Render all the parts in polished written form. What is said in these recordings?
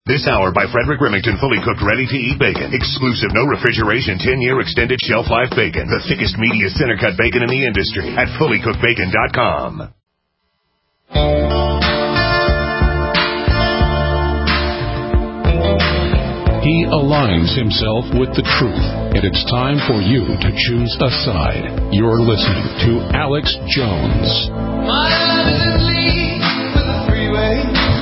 This hour by Frederick Remington, fully cooked, ready-to-eat bacon. Exclusive, no refrigeration, 10-year extended shelf life bacon. The thickest, meatiest, center-cut bacon in the industry at fullycookedbacon.com. He aligns himself with the truth, and it's time for you to choose a side. You're listening to Alex Jones. My love is in league with the freeway.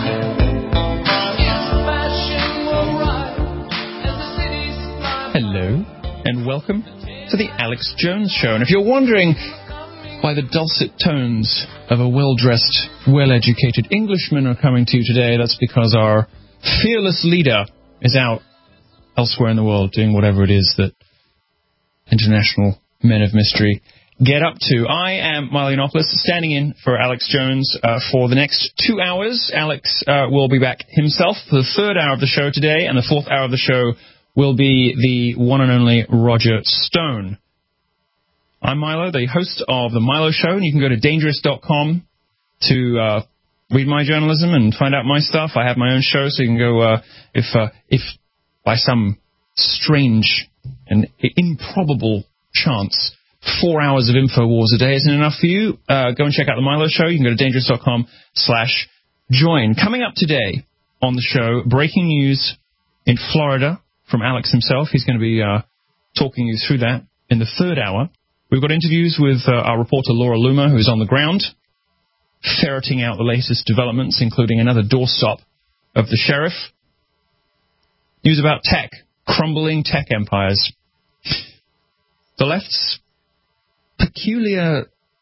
Its fashion will ride as the city's flying. Hello, and welcome to the Alex Jones Show. And if you're wondering why the dulcet tones of a well-dressed, well-educated Englishman are coming to you today, that's because our fearless leader is out elsewhere in the world doing whatever it is that international men of mystery get up to. I am Milo Yiannopoulos, standing in for Alex Jones for the next 2 hours. Alex will be back himself for the third hour of the show today, and the fourth hour of the show will be the one and only Roger Stone. I'm Milo, the host of The Milo Show, and you can go to dangerous.com to read my journalism and find out my stuff. I have my own show, so you can go, if by some strange and improbable chance 4 hours of InfoWars a day isn't enough for you, go and check out The Milo Show. You can go to dangerous.com/join. Coming up today on the show, breaking news in Florida from Alex himself. He's going to be talking you through that in the third hour. We've got interviews with our reporter Laura Loomer, who's on the ground, ferreting out the latest developments, including another doorstop of the sheriff. News about tech, crumbling tech empires. The left's peculiar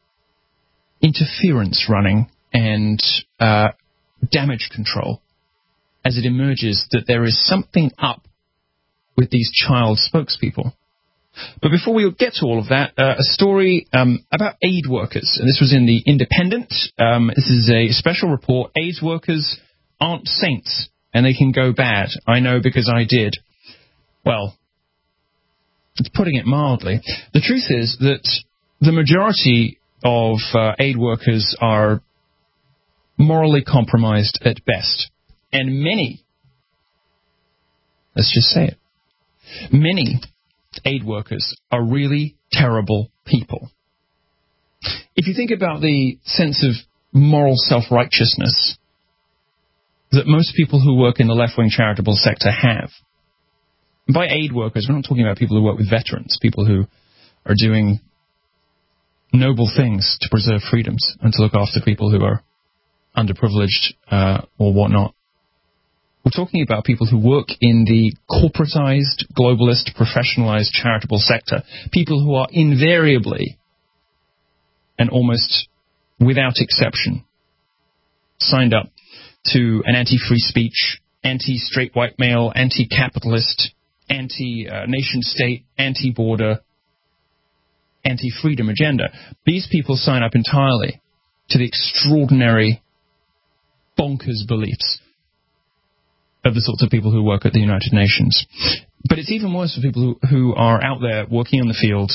interference running and damage control as it emerges that there is something up with these child spokespeople. But before we get to all of that, a story about aid workers. And this was in The Independent. This is a special report. AIDS workers aren't saints, and they can go bad. I know because I did. Well, it's putting it mildly. The truth is that the majority of aid workers are morally compromised at best. And many, let's just say it, many aid workers are really terrible people. If you think about the sense of moral self-righteousness that most people who work in the left-wing charitable sector have, and by aid workers, we're not talking about people who work with veterans, people who are doing noble things to preserve freedoms and to look after people who are underprivileged or whatnot. We're talking about people who work in the corporatized, globalist, professionalized charitable sector. People who are invariably and almost without exception signed up to an anti-free speech, anti-straight white male, anti-capitalist, anti-nation state, anti-border, anti-freedom agenda. These people sign up entirely to the extraordinary, bonkers beliefs of the sorts of people who work at the United Nations. But it's even worse for people who are out there working in the field,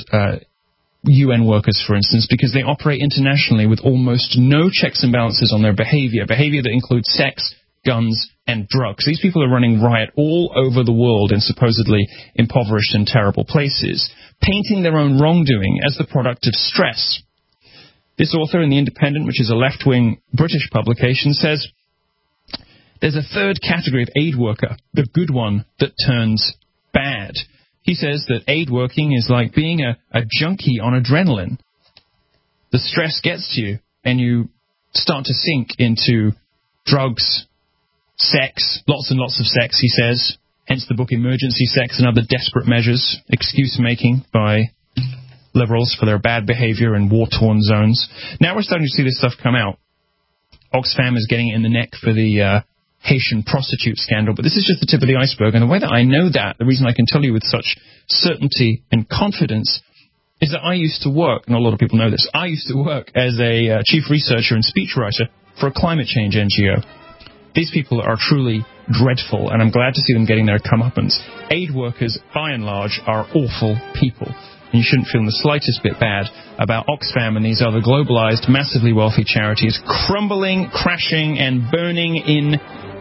UN workers, for instance, because they operate internationally with almost no checks and balances on their behavior that includes sex, guns, and drugs. These people are running riot all over the world in supposedly impoverished and terrible places, painting their own wrongdoing as the product of stress. This author in The Independent, which is a left-wing British publication, says, there's a third category of aid worker, the good one that turns bad. He says that aid working is like being a junkie on adrenaline. The stress gets to you, and you start to sink into drugs, sex, lots and lots of sex, he says, hence the book Emergency Sex and Other Desperate Measures, excuse-making by liberals for their bad behavior in war-torn zones. Now we're starting to see this stuff come out. Oxfam is getting it in the neck for the Haitian prostitute scandal, but this is just the tip of the iceberg. And the way that I know that, the reason I can tell you with such certainty and confidence, is that I used to work, and a lot of people know this, I used to work as a chief researcher and speechwriter for a climate change NGO. These people are truly dreadful, and I'm glad to see them getting their comeuppance. Aid workers, by and large, are awful people. And you shouldn't feel in the slightest bit bad about Oxfam and these other globalized, massively wealthy charities crumbling, crashing, and burning in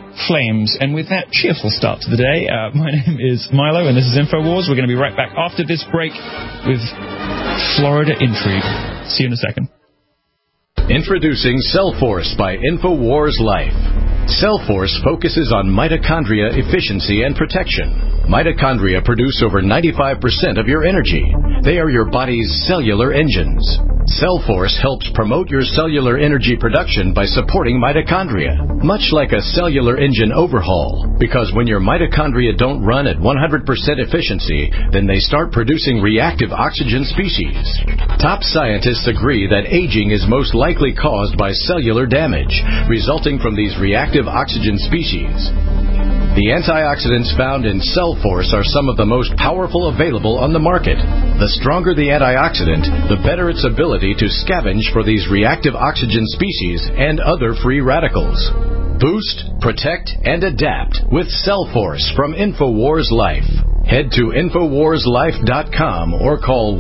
flames. And with that cheerful start to the day, my name is Milo, and this is InfoWars. We're going to be right back after this break with Florida Intrigue. See you in a second. Introducing Cellforce by InfoWars Life. Cellforce focuses on mitochondria efficiency and protection. Mitochondria produce over 95% of your energy. They are your body's cellular engines. Cellforce helps promote your cellular energy production by supporting mitochondria, much like a cellular engine overhaul, because when your mitochondria don't run at 100% efficiency, then they start producing reactive oxygen species. Top scientists agree that aging is most likely caused by cellular damage, resulting from these reactive oxygen species. The antioxidants found in Cellforce are some of the most powerful available on the market. The stronger the antioxidant, the better its ability to scavenge for these reactive oxygen species and other free radicals. Boost, protect, and adapt with Cellforce from InfoWars Life. Head to InfoWarsLife.com or call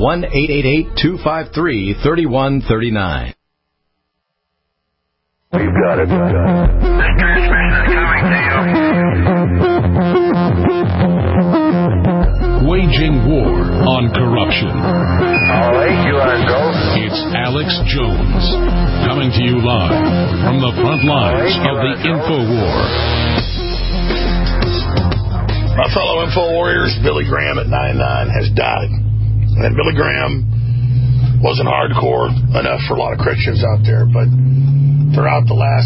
1-888-253-3139. We've got it. This transmission is coming to you. Waging war on corruption. All right, you are go. It's Alex Jones, coming to you live from the front lines of the InfoWar. My fellow InfoWarriors, Billy Graham at 99 has died. And Billy Graham wasn't hardcore enough for a lot of Christians out there, but throughout the last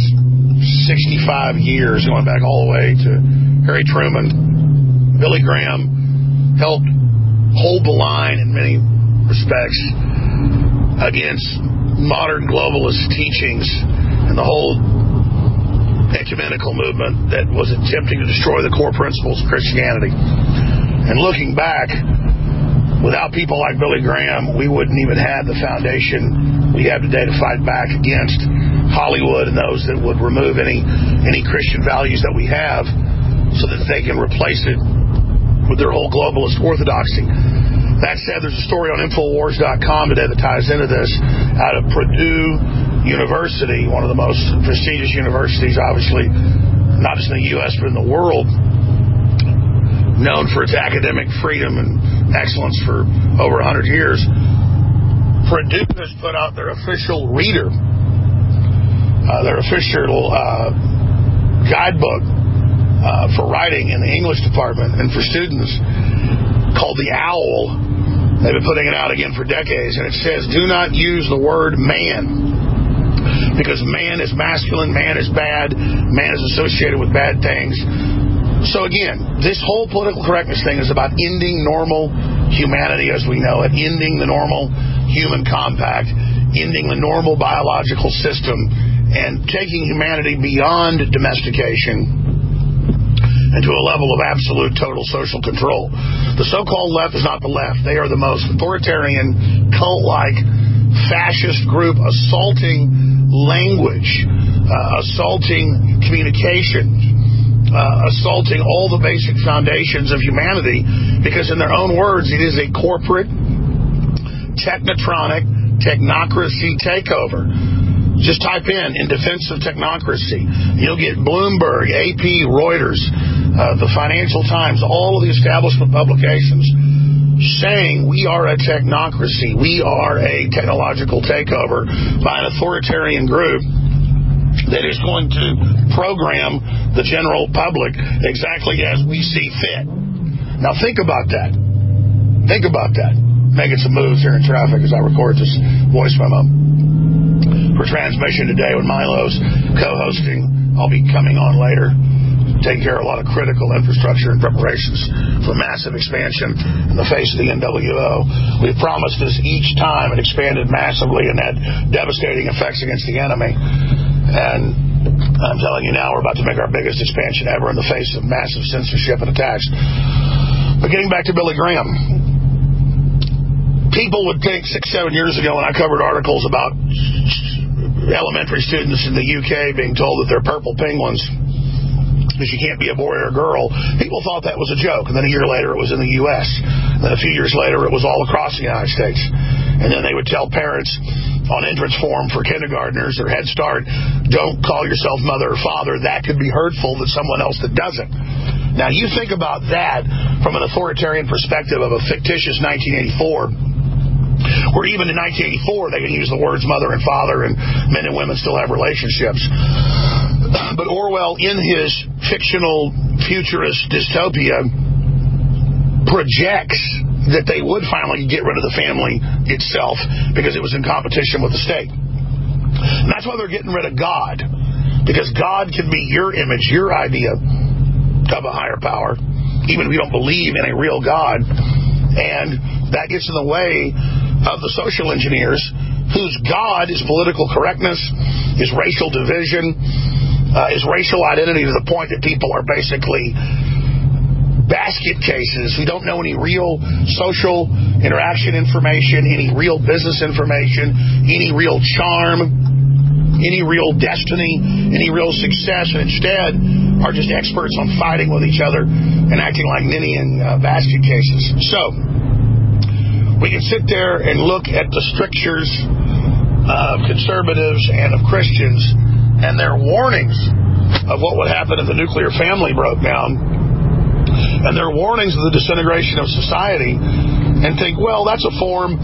65 years, going back all the way to Harry Truman, Billy Graham helped hold the line in many respects against modern globalist teachings and the whole ecumenical movement that was attempting to destroy the core principles of Christianity. And looking back, without people like Billy Graham, we wouldn't even have the foundation we have today to fight back against Hollywood and those that would remove any Christian values that we have so that they can replace it with their whole globalist orthodoxy. That said, there's a story on Infowars.com today that ties into this out of Purdue University, one of the most prestigious universities, obviously, not just in the U.S., but in the world, known for its academic freedom and excellence for over 100 years. Purdue has put out their official reader, their official guidebook for writing in the English department and for students, called The Owl. They've been putting it out again for decades, and it says, do not use the word man, because man is masculine, man is bad, man is associated with bad things. So again, this whole political correctness thing is about ending normal humanity as we know it, ending the normal human compact, ending the normal biological system, and taking humanity beyond domestication into a level of absolute total social control. The so-called left is not the left. They are the most authoritarian, cult-like, fascist group assaulting language, assaulting communication, assaulting all the basic foundations of humanity, because in their own words, it is a corporate, technotronic, technocracy takeover. Just type in defense of technocracy. You'll get Bloomberg, AP, Reuters, the Financial Times, all of the establishment publications saying we are a technocracy. We are a technological takeover by an authoritarian group that is going to program the general public exactly as we see fit. Now think about that. Think about that. Making some moves here in traffic as I record this voice memo for transmission today when Milo's co-hosting. I'll be coming on later, taking care of a lot of critical infrastructure and preparations for massive expansion in the face of the NWO. We've promised this each time. It expanded massively and had devastating effects against the enemy. And I'm telling you now, we're about to make our biggest expansion ever in the face of massive censorship and attacks. But getting back to Billy Graham, people would think 6-7 years ago when I covered articles about elementary students in the UK being told that they're purple penguins because you can't be a boy or a girl. People thought that was a joke, and then a year later it was in the U.S. And then a few years later it was all across the United States. And then they would tell parents on entrance form for kindergartners or Head Start, don't call yourself mother or father. That could be hurtful to someone else that doesn't. Now, you think about that from an authoritarian perspective of a fictitious 1984, where even in 1984 they can use the words mother and father and men and women still have relationships. But Orwell, in his fictional futurist dystopia, projects that they would finally get rid of the family itself because it was in competition with the state. And that's why they're getting rid of God, because God can be your image, your idea of a higher power, even if you don't believe in a real God. And that gets in the way of the social engineers, whose God is political correctness, is racial division, is racial identity, to the point that people are basically basket cases who don't know any real social interaction information, any real business information, any real charm, any real destiny, any real success, and instead are just experts on fighting with each other and acting like ninny and basket cases. So we can sit there and look at the strictures of conservatives and of Christians and their warnings of what would happen if the nuclear family broke down, and their warnings of the disintegration of society, and think, well, that's a form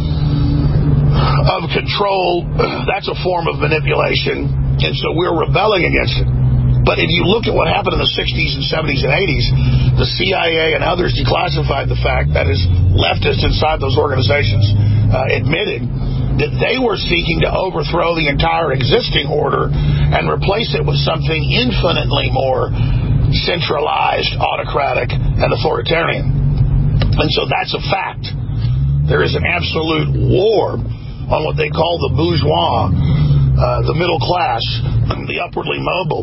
of control, that's a form of manipulation, and so we're rebelling against it. But if you look at what happened in the 60s and 70s and 80s, the CIA and others declassified the fact, that is, leftists inside those organizations admitted that they were seeking to overthrow the entire existing order and replace it with something infinitely more centralized, autocratic, and authoritarian. And so that's a fact. There is an absolute war on what they call the bourgeois, the middle class, the upwardly mobile.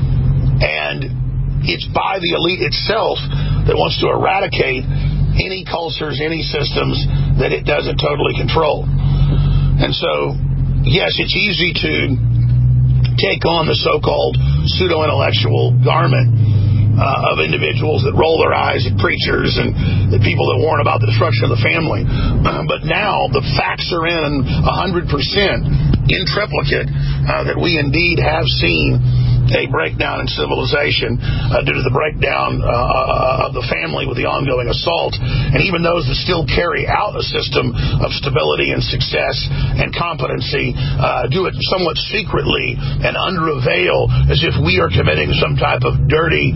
And it's by the elite itself that wants to eradicate any cultures, any systems that it doesn't totally control. And so, yes, it's easy to take on the so-called pseudo-intellectual garment of individuals that roll their eyes at preachers and the people that warn about the destruction of the family. But now the facts are in 100% in triplicate that we indeed have seen a breakdown in civilization due to the breakdown of the family with the ongoing assault. And even those that still carry out a system of stability and success and competency do it somewhat secretly and under a veil, as if we are committing some type of dirty,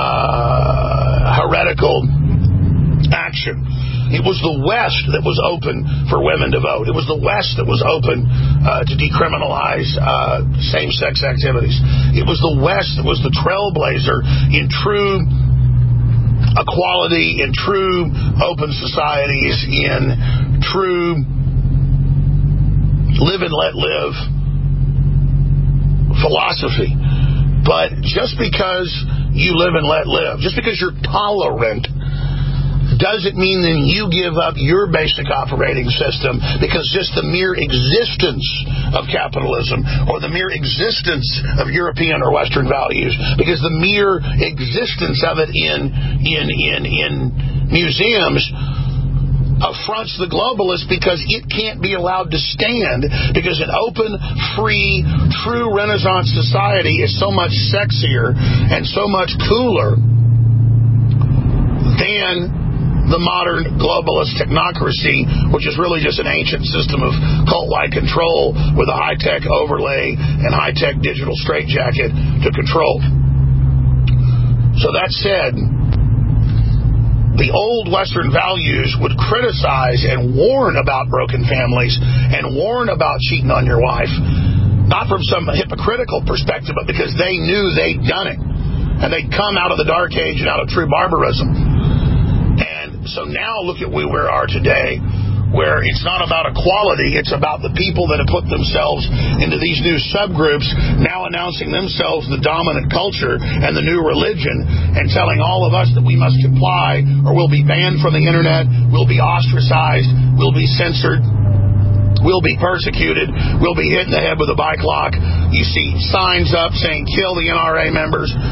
heretical action. It was the West that was open for women to vote. It was the West that was open to decriminalize same-sex activities. It was the West that was the trailblazer in true equality, in true open societies, in true live and let live philosophy. But just because you live and let live, just because you're tolerant, doesn't mean then you give up your basic operating system, because just the mere existence of capitalism or the mere existence of European or Western values, because the mere existence of it in museums affronts the globalists, because it can't be allowed to stand, because an open, free, true Renaissance society is so much sexier and so much cooler than the modern globalist technocracy, which is really just an ancient system of cult-like control with a high-tech overlay and high-tech digital straitjacket to control. So that said, the old Western values would criticize and warn about broken families and warn about cheating on your wife, not from some hypocritical perspective, but because they knew they'd done it. And they'd come out of the Dark Age and out of true barbarism. So now look at where we are today, where it's not about equality, it's about the people that have put themselves into these new subgroups, now announcing themselves the dominant culture and the new religion, and telling all of us that we must comply or we'll be banned from the internet, we'll be ostracized, we'll be censored, we'll be persecuted, we'll be hit in the head with a bike lock. You see signs up saying kill the NRA members,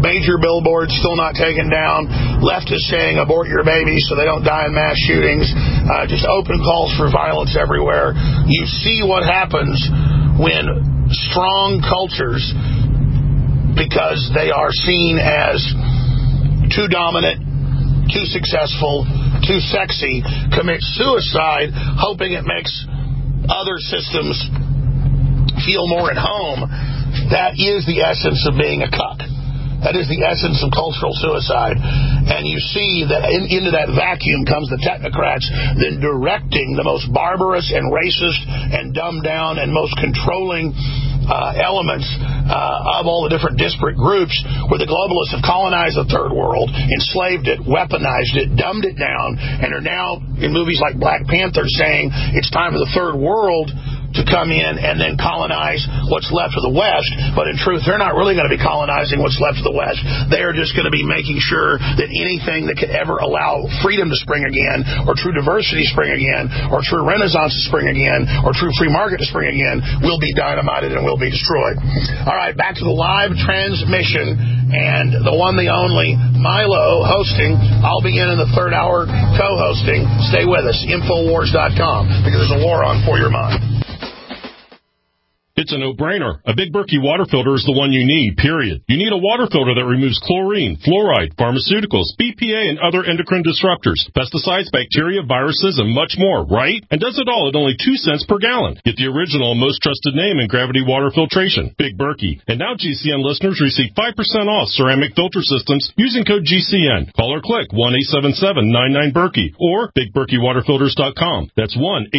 major billboards still not taken down. Leftists saying abort your babies so they don't die in mass shootings. Just open calls for violence everywhere. You see what happens when strong cultures, because they are seen as too dominant, too successful, too sexy, commit suicide, hoping it makes other systems feel more at home. That is the essence of being a cuck. That is the essence of cultural suicide. And you see that into that vacuum comes the technocrats, then directing the most barbarous and racist and dumbed down and most controlling elements of all the different disparate groups, where the globalists have colonized the third world, enslaved it, weaponized it, dumbed it down, and are now in movies like Black Panther saying it's time for the third world to come in and then colonize what's left of the West. But in truth, they're not really going to be colonizing what's left of the West. They are just going to be making sure that anything that could ever allow freedom to spring again, or true diversity to spring again, or true renaissance to spring again, or true free market to spring again, will be dynamited and will be destroyed. All right, back to the live transmission, and the one, the only, Milo hosting. I'll be in the third hour co-hosting. Stay with us, Infowars.com, because there's a war on for your mind. It's a no-brainer. A Big Berkey water filter is the one you need, period. You need a water filter that removes chlorine, fluoride, pharmaceuticals, BPA, and other endocrine disruptors, pesticides, bacteria, viruses, and much more, right? And does it all at only 2 cents per gallon. Get the original and most trusted name in gravity water filtration, Big Berkey. And now GCN listeners receive 5% off ceramic filter systems using code GCN. Call or click 1-877-99-BERKEY or BigBerkeyWaterFilters.com. That's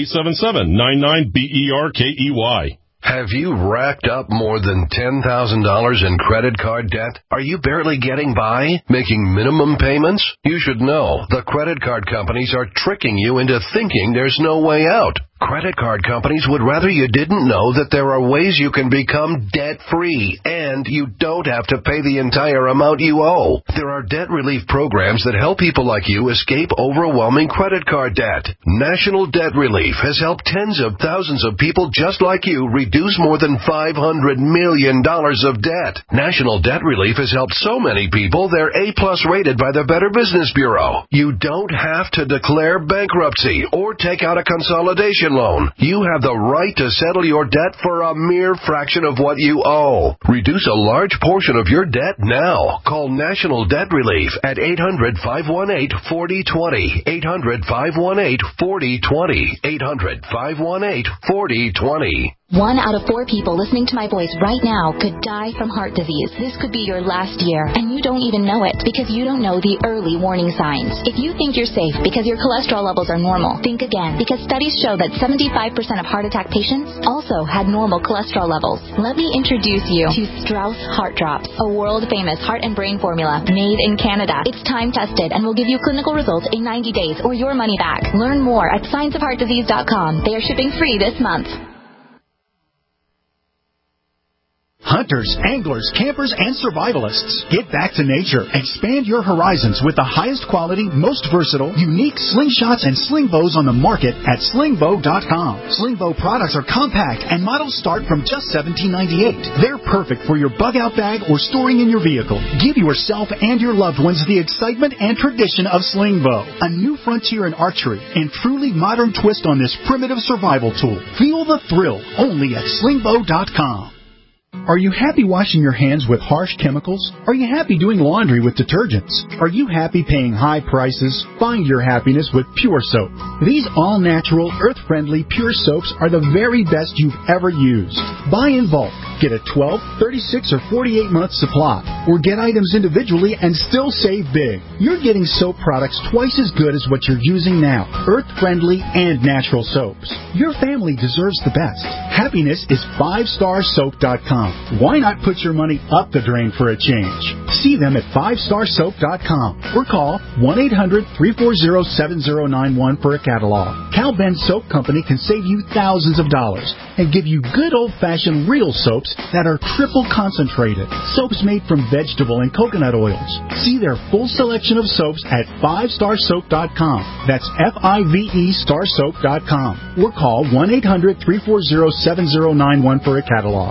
1-877-99-BERKEY. Have you racked up more than $10,000 in credit card debt? Are you barely getting by, making minimum payments? You should know the credit card companies are tricking you into thinking there's no way out. Credit card companies would rather you didn't know that there are ways you can become debt-free, and you don't have to pay the entire amount you owe. There are debt relief programs that help people like you escape overwhelming credit card debt. National Debt Relief has helped tens of thousands of people just like you reduce more than $500 million of debt. National Debt Relief has helped so many people they're A+ rated by the Better Business Bureau. You don't have to declare bankruptcy or take out a consolidation loan. You have the right to settle your debt for a mere fraction of what you owe. Reduce a large portion of your debt now. Call National Debt Relief at 800-518-4020. 800-518-4020. 800-518-4020. 1 out of 4 people listening to my voice right now could die from heart disease. This could be your last year, and you don't even know it because you don't know the early warning signs. If you think you're safe because your cholesterol levels are normal, think again, because studies show that 75% of heart attack patients also had normal cholesterol levels. Let me introduce you to Strauss Heart Drops, a world-famous heart and brain formula made in Canada. It's time-tested and will give you clinical results in 90 days or your money back. Learn more at scienceofheartdisease.com. They are shipping free this month. Hunters, anglers, campers, and survivalists, get back to nature. Expand your horizons with the highest quality, most versatile, unique slingshots and sling bows on the market at slingbow.com. Slingbow products are compact and models start from just $17.98. They're perfect for your bug-out bag or storing in your vehicle. Give yourself and your loved ones the excitement and tradition of Slingbow, a new frontier in archery and truly modern twist on this primitive survival tool. Feel the thrill only at slingbow.com. Are you happy washing your hands with harsh chemicals? Are you happy doing laundry with detergents? Are you happy paying high prices? Find your happiness with Pure Soap. These all-natural, earth-friendly Pure Soaps are the very best you've ever used. Buy in bulk. Get a 12, 36, or 48-month supply. Or get items individually and still save big. You're getting soap products twice as good as what you're using now. Earth-friendly and natural soaps. Your family deserves the best. Happiness is 5starsoap.com. Why not put your money up the drain for a change? See them at 5starsoap.com or call 1-800-340-7091 for a catalog. Cal Ben Soap Company can save you thousands of dollars and give you good old-fashioned real soaps that are triple concentrated. Soaps made from vegetable and coconut oils. See their full selection of soaps at 5starsoap.com. That's F-I-V-E starsoap.com or call 1-800-340-7091 for a catalog.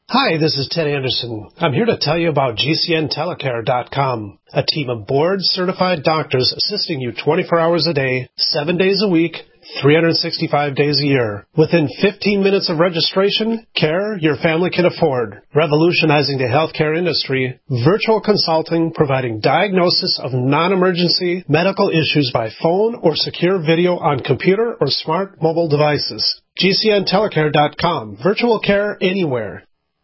Hi, this is Ted Anderson. I'm here to tell you about GCNTelecare.com, a team of board-certified doctors assisting you 24 hours a day, 7 days a week, 365 days a year. Within 15 minutes of registration, care your family can afford. Revolutionizing the healthcare industry, virtual consulting providing diagnosis of non-emergency medical issues by phone or secure video on computer or smart mobile devices. GCNTelecare.com. Virtual care anywhere.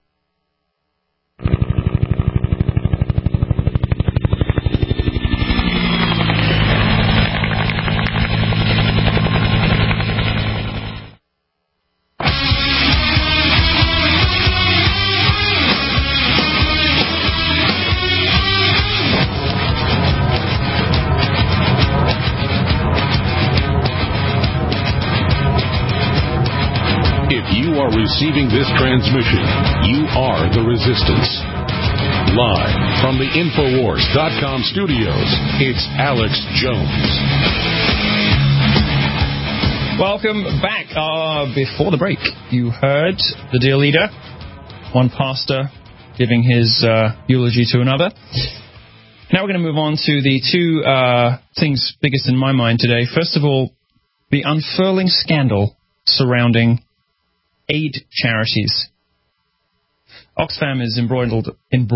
Receiving this transmission, you are the resistance. Live from the Infowars.com studios, it's Alex Jones. Welcome back. Before the break, you heard the dear leader, one pastor giving his eulogy to another. Now we're going to move on to the two things biggest in my mind today. First of all, the unfurling scandal surrounding aid charities. Oxfam is embroiled in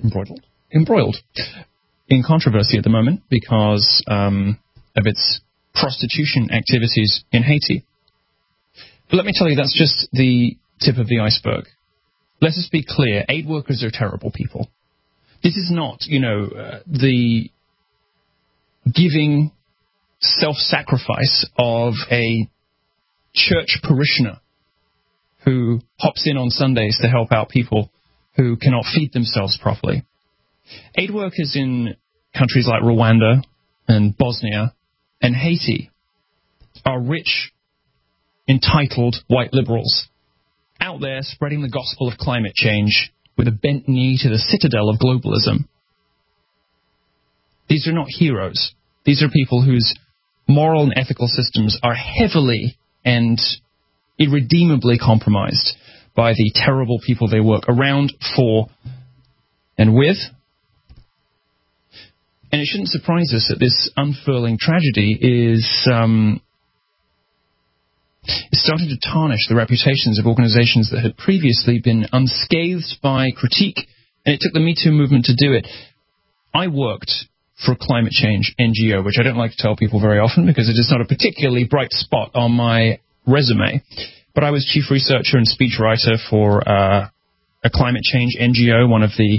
controversy at the moment because of its prostitution activities in Haiti. But let me tell you, that's just the tip of the iceberg. Let us be clear, aid workers are terrible people. This is not, the giving self-sacrifice of a church parishioner who hops in on Sundays to help out people who cannot feed themselves properly. Aid workers in countries like Rwanda and Bosnia and Haiti are rich, entitled white liberals out there spreading the gospel of climate change with a bent knee to the citadel of globalism. These are not heroes. These are people whose moral and ethical systems are heavily and irredeemably compromised by the terrible people they work around, for, and with. And it shouldn't surprise us that this unfurling tragedy is starting to tarnish the reputations of organizations that had previously been unscathed by critique, and it took the Me Too movement to do it. I worked for a climate change NGO, which I don't like to tell people very often because it is not a particularly bright spot on my resume, but I was chief researcher and speechwriter for a climate change NGO, one of the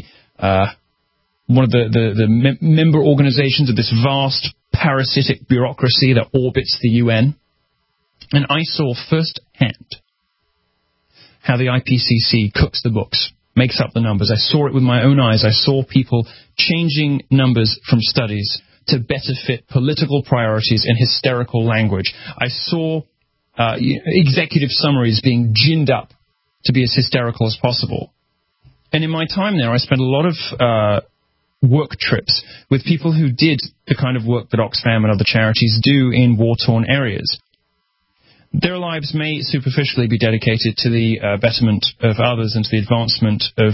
member organizations of this vast parasitic bureaucracy that orbits the UN. And I saw firsthand how the IPCC cooks the books, makes up the numbers. I saw it with my own eyes. I saw people changing numbers from studies to better fit political priorities and hysterical language. I saw executive summaries being ginned up to be as hysterical as possible. And in my time there, I spent a lot of work trips with people who did the kind of work that Oxfam and other charities do in war-torn areas. Their lives may superficially be dedicated to the betterment of others and to the advancement of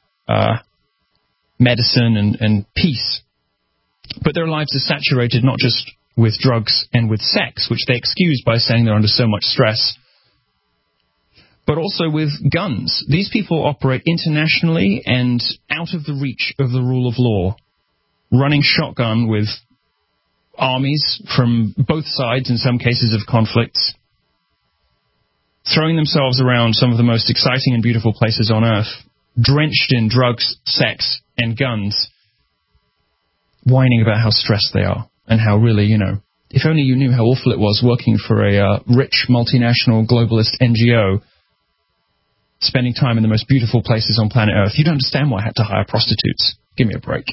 medicine and peace. But their lives are saturated not just with drugs and with sex, which they excuse by saying they're under so much stress, but also with guns. These people operate internationally and out of the reach of the rule of law, running shotgun with armies from both sides in some cases of conflicts, throwing themselves around some of the most exciting and beautiful places on earth, drenched in drugs, sex, and guns, whining about how stressed they are and how really, if only you knew how awful it was working for a rich multinational globalist NGO, spending time in the most beautiful places on planet Earth. You'd understand why I had to hire prostitutes. Give me a break.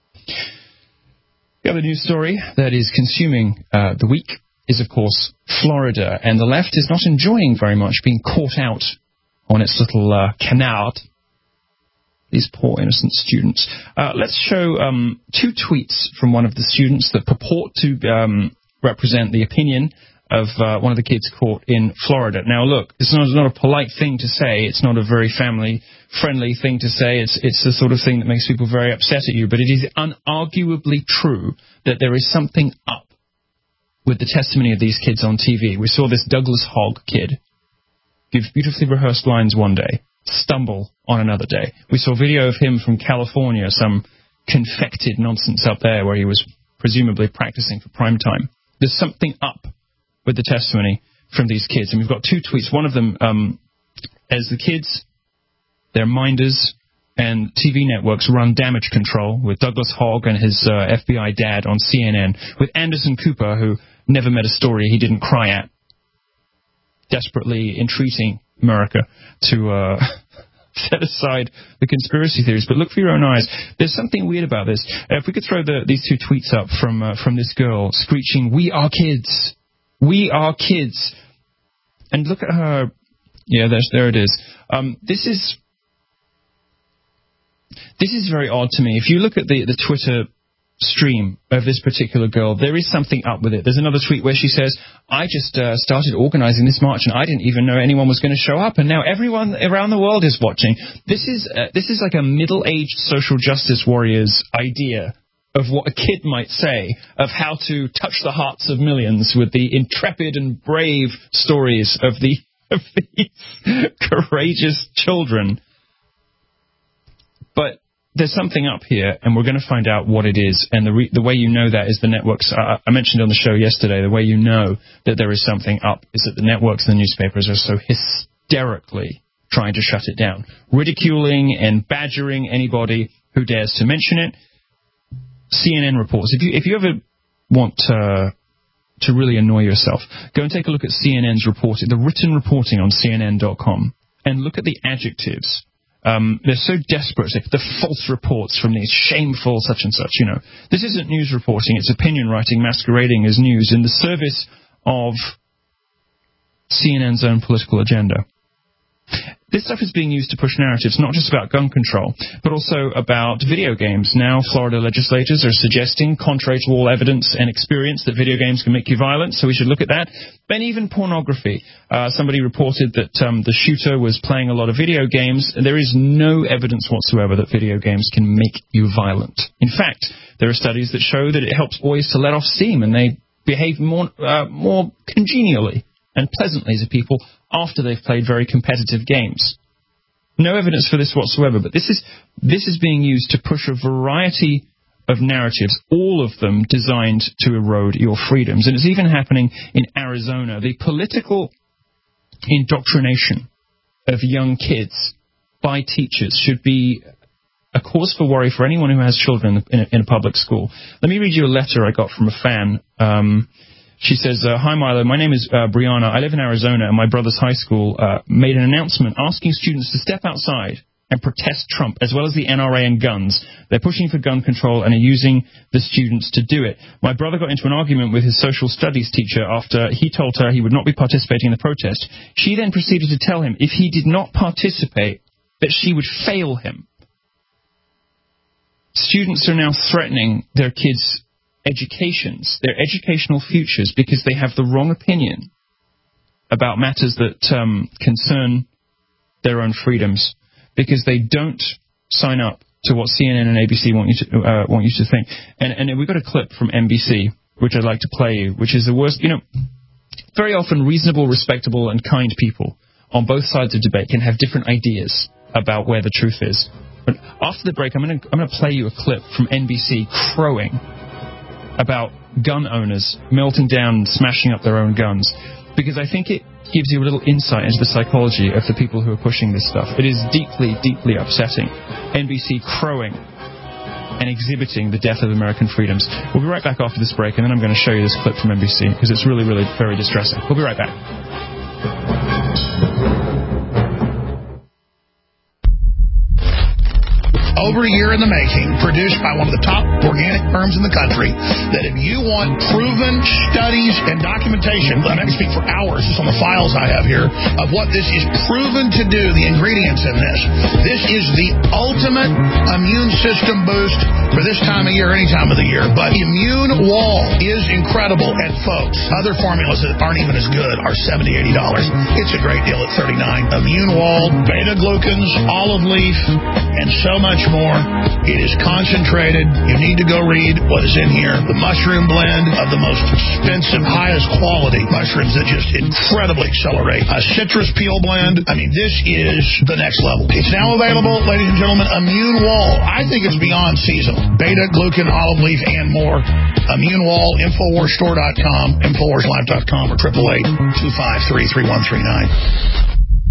The other news story that is consuming the week is, of course, Florida, and the left is not enjoying very much being caught out on its little canard. These poor innocent students. Let's show two tweets from one of the students that purport to represent the opinion of one of the kids caught in Florida. Now, look, it's not a polite thing to say. It's not a very family-friendly thing to say. It's the sort of thing that makes people very upset at you. But it is unarguably true that there is something up with the testimony of these kids on TV. We saw this Douglas Hogg kid give beautifully rehearsed lines one day, stumble on another day. We saw video of him from California, some confected nonsense up there where he was presumably practicing for prime time. There's something up with the testimony from these kids. And we've got two tweets. One of them, as the kids, their minders, and TV networks run damage control with Douglas Hogg and his FBI dad on CNN, with Anderson Cooper, who never met a story he didn't cry at, desperately entreating America to set aside the conspiracy theories. But look for your own eyes. There's something weird about this. If we could throw these two tweets up from this girl screeching, "We are kids. We are kids." And look at her. Yeah, there it is. This is very odd to me. If you look at the Twitter stream of this particular girl, there is something up with it. There's another tweet where she says, "I just started organizing this march and I didn't even know anyone was going to show up, and now everyone around the world is watching." This is like a middle-aged social justice warrior's idea of what a kid might say, of how to touch the hearts of millions with the intrepid and brave stories of these courageous children. But there's something up here, and we're going to find out what it is. And the way you know that is the networks. I mentioned on the show yesterday, the way you know that there is something up is that the networks and the newspapers are so hysterically trying to shut it down, ridiculing and badgering anybody who dares to mention it. CNN reports. If you ever want to really annoy yourself, go and take a look at CNN's reporting, the written reporting on CNN.com, and look at the adjectives. They're so desperate. The false reports from these shameful such and such, This isn't news reporting. It's opinion writing masquerading as news in the service of CNN's own political agenda. This stuff is being used to push narratives not just about gun control, but also about video games. Now, Florida legislators are suggesting, contrary to all evidence and experience, that video games can make you violent, so we should look at that. And even pornography. Somebody reported that the shooter was playing a lot of video games. There is no evidence whatsoever that video games can make you violent. In fact, there are studies that show that it helps boys to let off steam, and they behave more congenially and pleasantly to people after they've played very competitive games. No evidence for this whatsoever, but this is being used to push a variety of narratives, all of them designed to erode your freedoms. And it's even happening in Arizona. The political indoctrination of young kids by teachers should be a cause for worry for anyone who has children in a public school. Let me read you a letter I got from a fan. She says, "Hi, Milo. My name is Brianna. I live in Arizona, and my brother's high school made an announcement asking students to step outside and protest Trump, as well as the NRA and guns. They're pushing for gun control and are using the students to do it. My brother got into an argument with his social studies teacher after he told her he would not be participating in the protest. She then proceeded to tell him if he did not participate, that she would fail him. Students are now threatening their kids' educations, their educational futures, because they have the wrong opinion about matters that concern their own freedoms, because they don't sign up to what CNN and ABC want you to think." And we've got a clip from NBC, which I'd like to play you, which is the worst. Very often reasonable, respectable, and kind people on both sides of debate can have different ideas about where the truth is. But after the break, I'm going to play you a clip from NBC crowing about gun owners melting down and smashing up their own guns, because I think it gives you a little insight into the psychology of the people who are pushing this stuff. It is deeply, deeply upsetting. NBC crowing and exhibiting the death of American freedoms. We'll be right back after this break, and then I'm going to show you this clip from NBC, because it's really, really very distressing. We'll be right back. over a year in the making, produced by one of the top organic firms in the country, that if you want proven studies and documentation, I can speak for hours just on the files I have here, of what this is proven to do, the ingredients in this. This is the ultimate immune system boost for this time of year, any time of the year. But Immune Wall is incredible. And folks, other formulas that aren't even as good are $70, $80. It's a great deal at $39. Immune Wall, beta-glucans, olive leaf, and so much more. It is concentrated. You need to go read what is in here. The mushroom blend of the most expensive, highest quality mushrooms that just incredibly accelerate. A citrus peel blend. I mean, this is the next level. It's now available, ladies and gentlemen. Immune Wall. I think it's beyond seasonal. Beta-glucan, olive leaf, and more. Immune Wall, InfoWarsStore.com, InfoWarsLive.com, or 888-253-3139.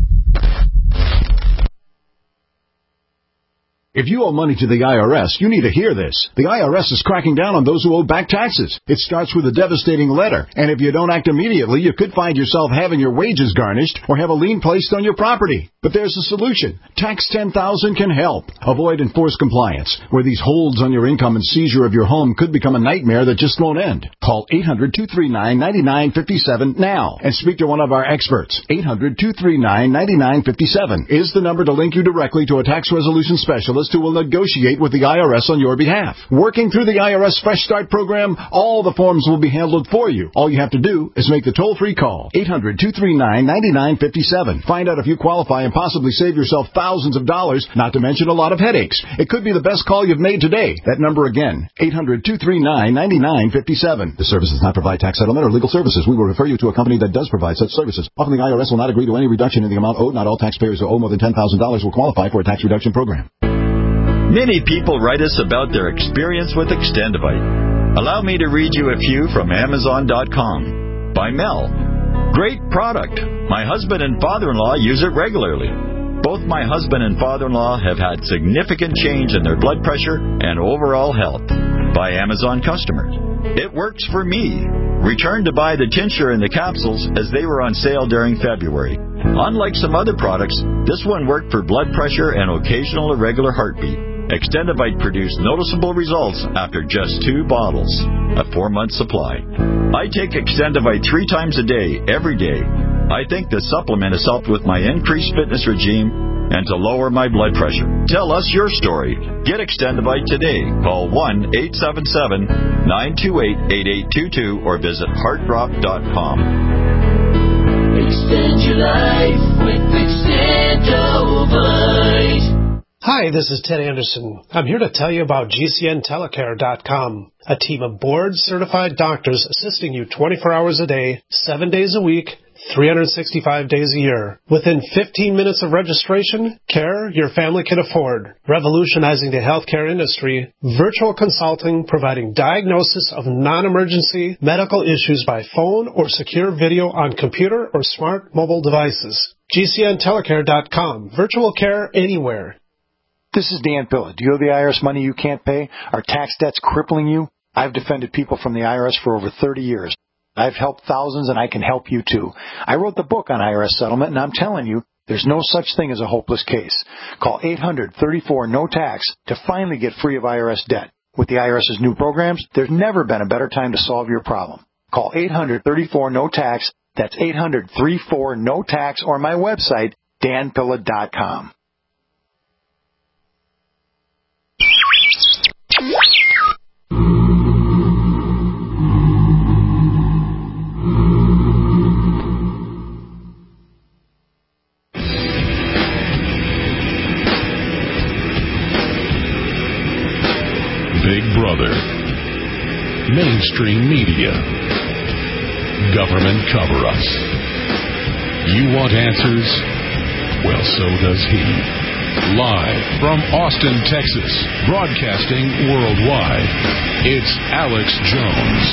If you owe money to the IRS, you need to hear this. The IRS is cracking down on those who owe back taxes. It starts with a devastating letter, and if you don't act immediately, you could find yourself having your wages garnished or have a lien placed on your property. But there's a solution. Tax 10,000 can help. Avoid enforced compliance, where these holds on your income and seizure of your home could become a nightmare that just won't end. Call 800-239-9957 now and speak to one of our experts. 800-239-9957 is the number to link you directly to a tax resolution specialist who will negotiate with the IRS on your behalf. Working through the IRS Fresh Start program, all the forms will be handled for you. All you have to do is make the toll-free call. 800-239-9957. Find out if you qualify and possibly save yourself thousands of dollars, not to mention a lot of headaches. It could be the best call you've made today. That number again, 800-239-9957. This service does not provide tax settlement or legal services. We will refer you to a company that does provide such services. Often the IRS will not agree to any reduction in the amount owed. Not all taxpayers who owe more than $10,000 will qualify for a tax reduction program. Many people write us about their experience with Extendivite. Allow me to read you a few from Amazon.com. By Mel. Great product. My husband and father-in-law use it regularly. Both my husband and father-in-law have had significant change in their blood pressure and overall health. By Amazon customers. It works for me. Returned to buy the tincture and the capsules as they were on sale during February. Unlike some other products, this one worked for blood pressure and occasional irregular heartbeat. Extendivite produced noticeable results after just 2 bottles, a 4-month supply. I take Extendivite 3 times a day, every day. I think the supplement has helped with my increased fitness regime and to lower my blood pressure. Tell us your story. Get Extendivite today. Call 1-877-928-8822 or visit heartdrop.com. Extend your life with Extendivite. Hi, this is Ted Anderson. I'm here to tell you about GCNtelecare.com, a team of board-certified doctors assisting you 24 hours a day, 7 days a week, 365 days a year. Within 15 minutes of registration, care your family can afford. Revolutionizing the healthcare industry, virtual consulting providing diagnosis of non-emergency medical issues by phone or secure video on computer or smart mobile devices. GCNtelecare.com. Virtual care anywhere. This is Dan Pilla. Do you owe the IRS money you can't pay? Are tax debts crippling you? I've defended people from the IRS for over 30 years. I've helped thousands, and I can help you too. I wrote the book on IRS settlement, and I'm telling you, there's no such thing as a hopeless case. Call 800-34-NO-TAX to finally get free of IRS debt. With the IRS's new programs, there's never been a better time to solve your problem. Call 800-34-NO-TAX. That's 800-34-NO-TAX, or my website, danpilla.com. Big Brother, mainstream media, government cover-ups. You want answers? Well, so does he. Live from Austin, Texas, broadcasting worldwide, it's Alex Jones.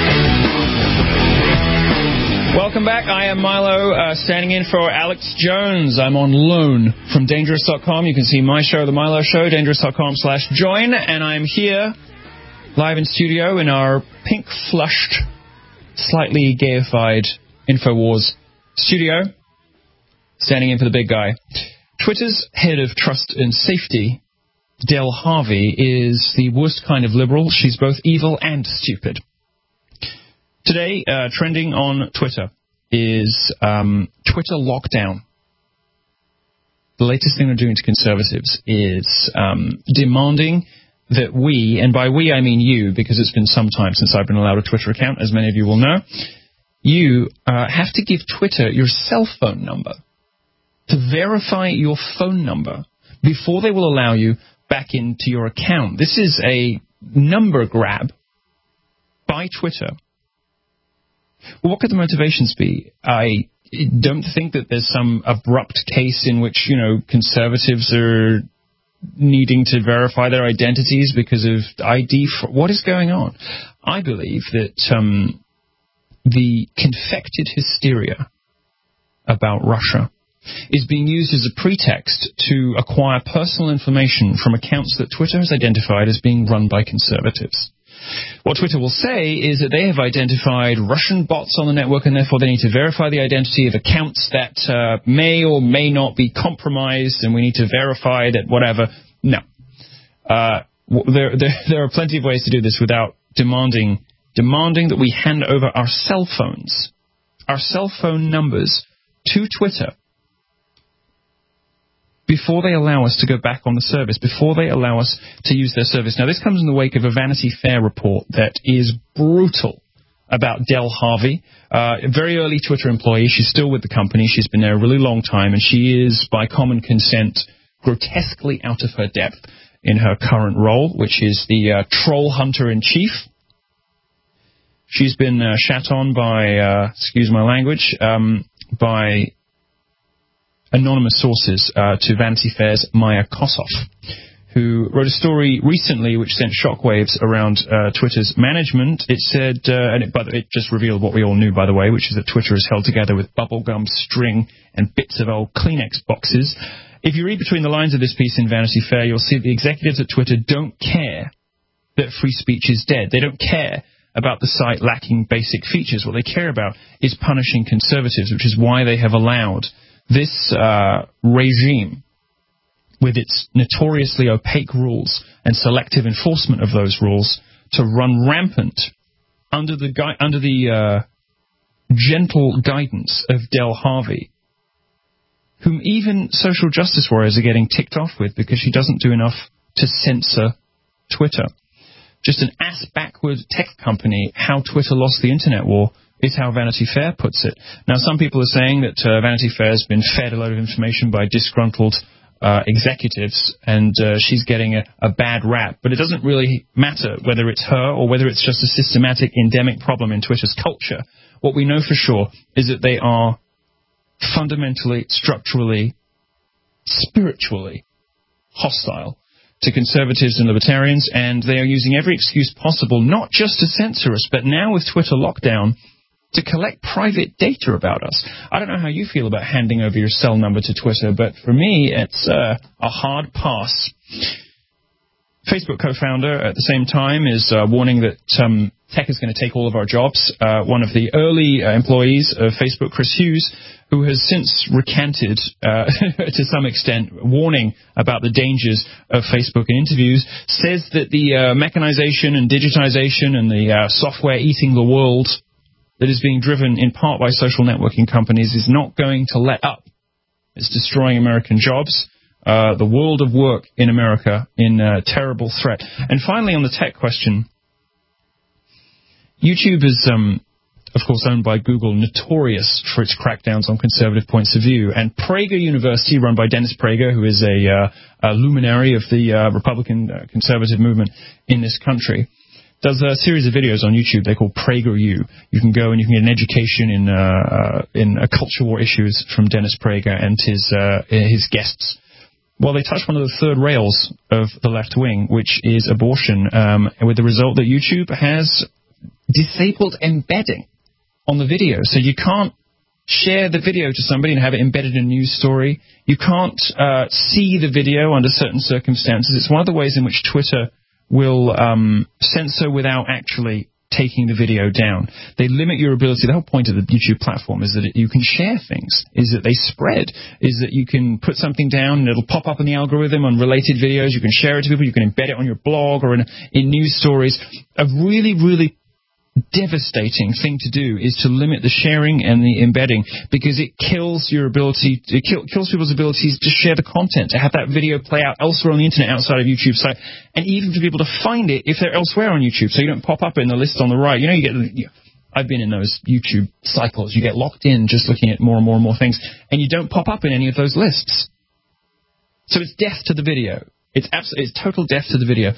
Welcome back. I am Milo, standing in for Alex Jones. I'm on loan from Dangerous.com. You can see my show, The Milo Show, Dangerous.com/join. And I'm here, live in studio, in our pink-flushed, slightly gayified InfoWars studio, standing in for the big guy. Twitter's head of trust and safety Del Harvey is the worst kind of liberal. She's both evil and stupid. Today, trending on Twitter is Twitter lockdown. The latest thing they're doing to conservatives is demanding that we, and by we I mean you, because it's been some time since I've been allowed a Twitter account, as many of you will know, you have to give Twitter your cell phone number to verify your phone number before they will allow you back into your account. This is a number grab by Twitter. Well, what could the motivations be? I don't think that there's some abrupt case in which, conservatives are needing to verify their identities because of ID. What is going on? I believe that the confected hysteria about Russia is being used as a pretext to acquire personal information from accounts that Twitter has identified as being run by conservatives. What Twitter will say is that they have identified Russian bots on the network, and therefore they need to verify the identity of accounts that may or may not be compromised, and we need to verify that whatever. No. There are plenty of ways to do this without demanding that we hand over our cell phones, our cell phone numbers, to Twitter before they allow us to go back on the service, before they allow us to use their service. Now, this comes in the wake of a Vanity Fair report that is brutal about Del Harvey, a very early Twitter employee. She's still with the company. She's been there a really long time, and she is, by common consent, grotesquely out of her depth in her current role, which is the troll hunter-in-chief. She's been shat on by, excuse my language, by anonymous sources to Vanity Fair's Maya Kosoff, who wrote a story recently which sent shockwaves around Twitter's management. It said, but it just revealed what we all knew, by the way, which is that Twitter is held together with bubblegum, string, and bits of old Kleenex boxes. If you read between the lines of this piece in Vanity Fair, you'll see the executives at Twitter don't care that free speech is dead. They don't care about the site lacking basic features. What they care about is punishing conservatives, which is why they have allowed this regime, with its notoriously opaque rules and selective enforcement of those rules, to run rampant under the gentle guidance of Del Harvey, whom even social justice warriors are getting ticked off with because she doesn't do enough to censor Twitter. Just an ass-backward tech company. How Twitter lost the internet war is how Vanity Fair puts it. Now, some people are saying that Vanity Fair has been fed a load of information by disgruntled executives, and she's getting a bad rap. But it doesn't really matter whether it's her or whether it's just a systematic, endemic problem in Twitter's culture. What we know for sure is that they are fundamentally, structurally, spiritually hostile to conservatives and libertarians, and they are using every excuse possible, not just to censor us, but now with Twitter lockdown, to collect private data about us. I don't know how you feel about handing over your cell number to Twitter, but for me, it's a hard pass. Facebook co-founder, at the same time, is warning that tech is going to take all of our jobs. One of the early employees of Facebook, Chris Hughes, who has since recanted, to some extent, warning about the dangers of Facebook in interviews, says that the mechanization and digitization and the software eating the world that is being driven in part by social networking companies is not going to let up. It's destroying American jobs. The world of work in America in terrible threat. And finally, on the tech question, YouTube is, of course, owned by Google, notorious for its crackdowns on conservative points of view. And Prager University, run by Dennis Prager, who is a luminary of the Republican conservative movement in this country, does a series of videos on YouTube they call PragerU. You can go and you can get an education in culture war issues from Dennis Prager and his guests. Well, they touch one of the third rails of the left wing, which is abortion, with the result that YouTube has disabled embedding on the video. So you can't share the video to somebody and have it embedded in a news story. You can't see the video under certain circumstances. It's one of the ways in which Twitter will censor without actually taking the video down. They limit your ability. The whole point of the YouTube platform is that you can share things, is that they spread, is that you can put something down and it'll pop up in the algorithm on related videos. You can share it to people. You can embed it on your blog or in news stories. A really, really devastating thing to do is to limit the sharing and the embedding, because it kills your ability, kills people's abilities to share the content, to have that video play out elsewhere on the internet outside of YouTube, so, and even for people to find it if they're elsewhere on YouTube, so you don't pop up in the list on the right. I've been in those YouTube cycles. You get locked in just looking at more and more and more things, and you don't pop up in any of those lists. So it's death to the video. It's total death to the video.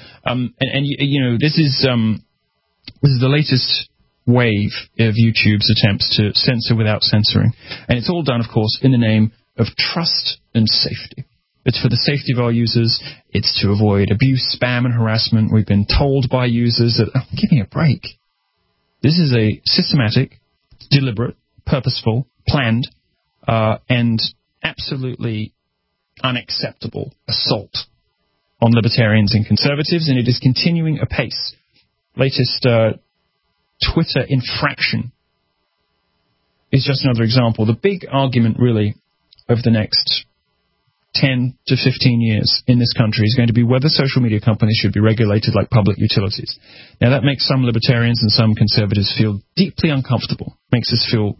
This is the latest wave of YouTube's attempts to censor without censoring. And it's all done, of course, in the name of trust and safety. It's for the safety of our users. It's to avoid abuse, spam, and harassment. We've been told by users that, give me a break. This is a systematic, deliberate, purposeful, planned, and absolutely unacceptable assault on libertarians and conservatives, and it is continuing apace. Latest Twitter infraction is just another example. The big argument, really, over the next 10 to 15 years in this country is going to be whether social media companies should be regulated like public utilities. Now, that makes some libertarians and some conservatives feel deeply uncomfortable. Makes us feel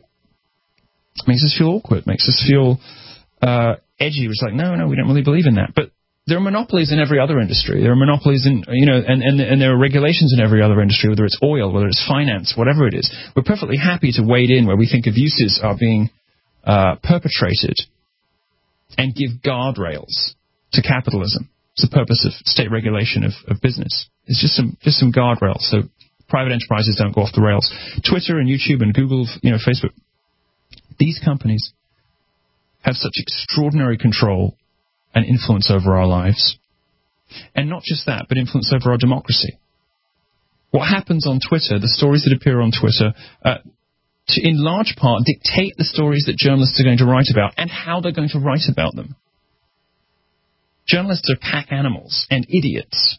awkward. Makes us feel edgy. It's like, no, we don't really believe in that. But there are monopolies in every other industry. There are monopolies in, and there are regulations in every other industry, whether it's oil, whether it's finance, whatever it is. We're perfectly happy to wade in where we think abuses are being perpetrated and give guardrails to capitalism. It's the purpose of state regulation of business. It's just some guardrails so private enterprises don't go off the rails. Twitter and YouTube and Google, Facebook, these companies have such extraordinary control and influence over our lives. And not just that, but influence over our democracy. What happens on Twitter, the stories that appear on Twitter, in large part dictate the stories that journalists are going to write about and how they're going to write about them. Journalists are pack animals and idiots.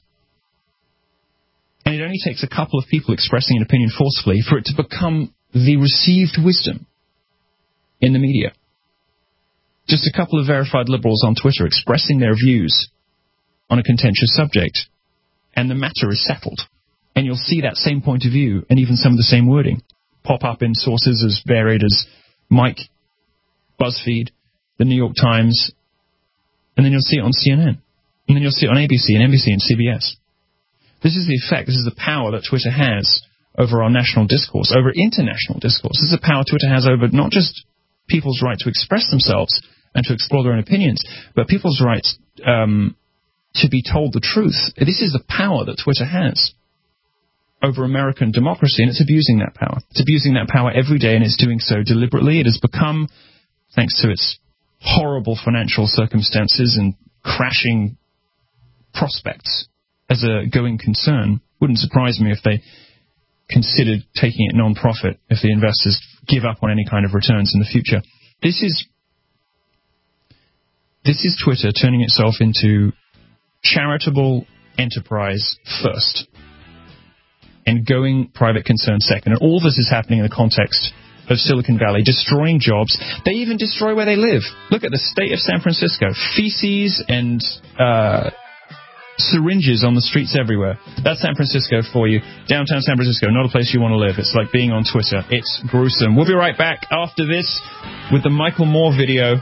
And it only takes a couple of people expressing an opinion forcefully for it to become the received wisdom in the media. Just a couple of verified liberals on Twitter expressing their views on a contentious subject, and the matter is settled. And you'll see that same point of view and even some of the same wording pop up in sources as varied as Mike, BuzzFeed, the New York Times, and then you'll see it on CNN, and then you'll see it on ABC and NBC and CBS. This is the effect, this is the power that Twitter has over our national discourse, over international discourse. This is the power Twitter has over not just people's right to express themselves and to explore their own opinions, but people's rights to be told the truth. This is the power that Twitter has over American democracy, and it's abusing that power. It's abusing that power every day, and it's doing so deliberately. It has become, thanks to its horrible financial circumstances and crashing prospects as a going concern. Wouldn't surprise me if they considered taking it non-profit if the investors give up on any kind of returns in the future. This is Twitter turning itself into charitable enterprise first and going private concern second. And all this is happening in the context of Silicon Valley, destroying jobs. They even destroy where they live. Look at the state of San Francisco. Feces and syringes on the streets everywhere. That's San Francisco for you. Downtown San Francisco, not a place you want to live. It's like being on Twitter. It's gruesome. We'll be right back after this with the Michael Moore video.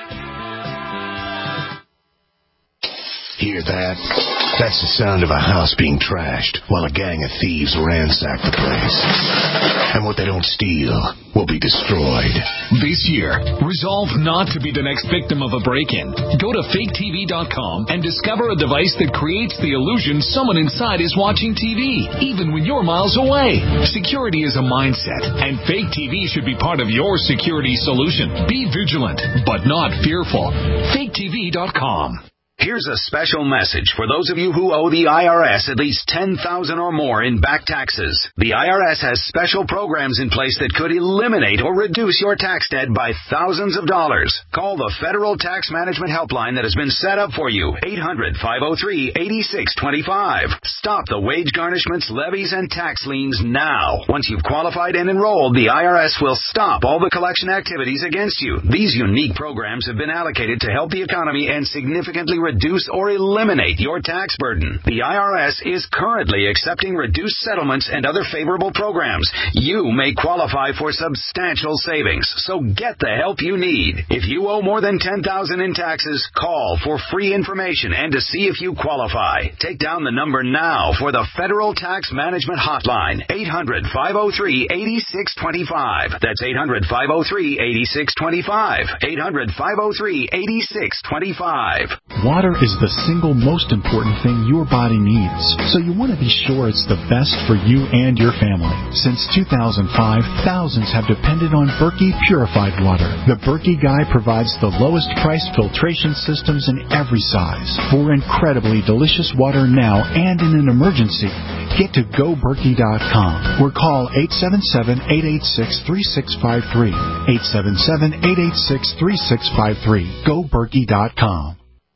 Hear that? That's the sound of a house being trashed while a gang of thieves ransack the place. And what they don't steal will be destroyed. This year, resolve not to be the next victim of a break-in. Go to faketv.com and discover a device that creates the illusion someone inside is watching TV, even when you're miles away. Security is a mindset, and Fake TV should be part of your security solution. Be vigilant, but not fearful. faketv.com. Here's a special message for those of you who owe the IRS at least $10,000 or more in back taxes. The IRS has special programs in place that could eliminate or reduce your tax debt by thousands of dollars. Call the Federal Tax Management Helpline that has been set up for you, 800-503-8625. Stop the wage garnishments, levies, and tax liens now. Once you've qualified and enrolled, the IRS will stop all the collection activities against you. These unique programs have been allocated to help the economy and significantly reduce or eliminate your tax burden. The IRS is currently accepting reduced settlements and other favorable programs. You may qualify for substantial savings, so get the help you need. If you owe more than $10,000 in taxes, call for free information and to see if you qualify. Take down the number now for the Federal Tax Management Hotline, 800-503-8625. That's 800-503-8625. 800-503-8625. Water is the single most important thing your body needs, so you want to be sure it's the best for you and your family. Since 2005, thousands have depended on Berkey purified water. The Berkey Guy provides the lowest price filtration systems in every size for incredibly delicious water now and in an emergency. Get to GoBerkey.com or call 877-886-3653. 877-886-3653. GoBerkey.com.